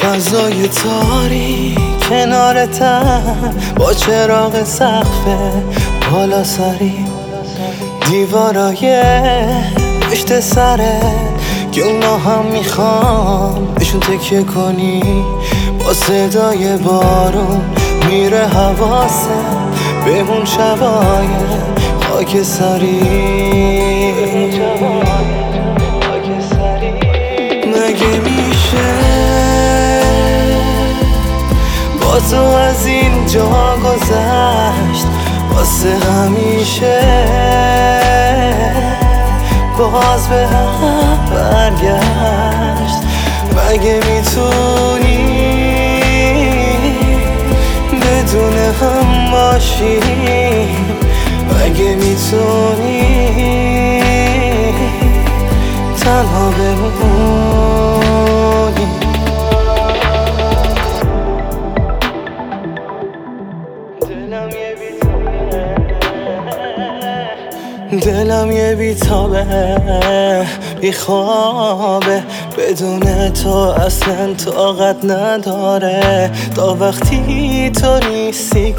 فضای تاریک کنارتم با چراغ سقف بالا سری، دیوارای پشت سرت که اونا هم میخوام بهشون تکیه کنی. با صدای بارون میره حواست به اون شبای خاکستری. مگه میشه با تو از این جا گذشت واسه همیشه، باز به هم برگشت؟ مگه میتونی بدون هم باشیم؟ مگه میتونی تنها بمونی؟ دلم یه بیتابه بیخوابه، بدون تو اصلا طاقت نداره. تا وقتی تو نیستی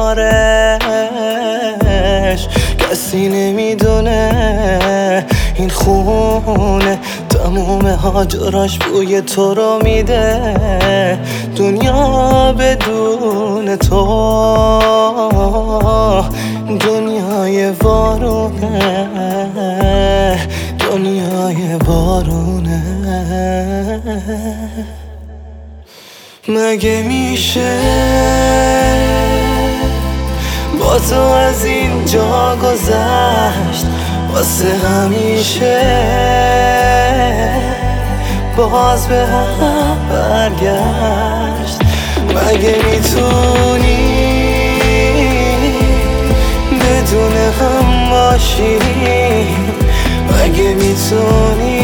کنارش کسی نمیدونه این خونه تموم هاجراش بوی تو رو میده. دنیا بدون تو دنیای وارونه، دنیای وارونه. مگه میشه با تو از این جا گذشت واسه همیشه، باز به هم برگشت؟ مگه میتونی بدون هم باشیم؟ مگه میتونی